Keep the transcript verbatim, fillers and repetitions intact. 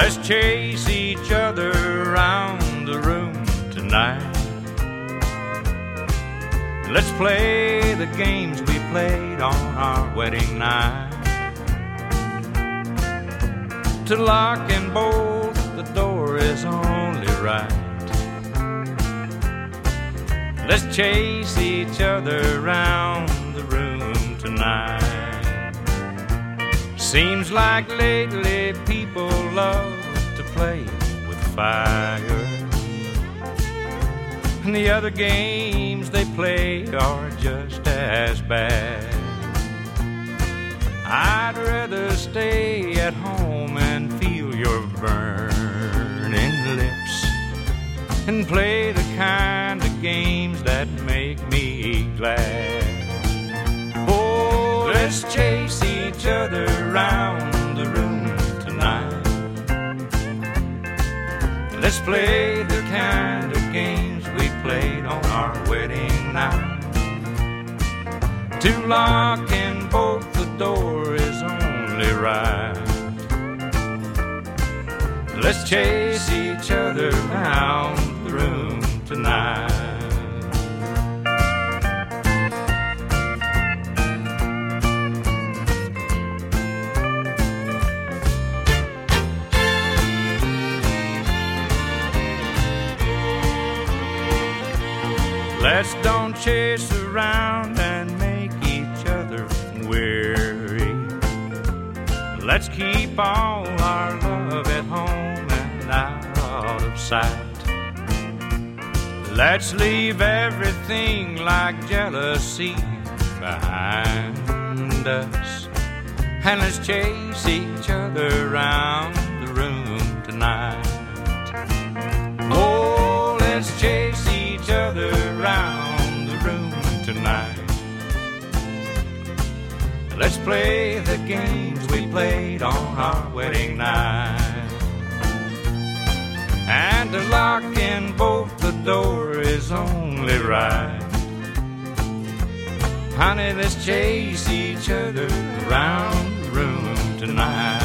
Let's chase each other around the room tonight. Let's play the games we played on our wedding night. To lock and bolt the door is only right. Let's chase each other around the room tonight. Seems like lately people love to play with fire, and the other games they play are just as bad. I'd rather stay at home and feel your burning lips and play the kind of games that make me glad. Oh, let's chase each other around the room tonight. Let's play the kind of games we played on our wedding night. To lock and bolt the door is only right. Let's chase each other around the room tonight. Let's don't chase around and make each other weary. Let's keep all our love at home and out of sight. Let's leave everything like jealousy behind us, and let's chase each other around the room tonight. Oh, let's chase each other around the room tonight. Let's play the games we played on our wedding night. And to lock and bolt the door is only right. Honey, let's chase each other around the room tonight.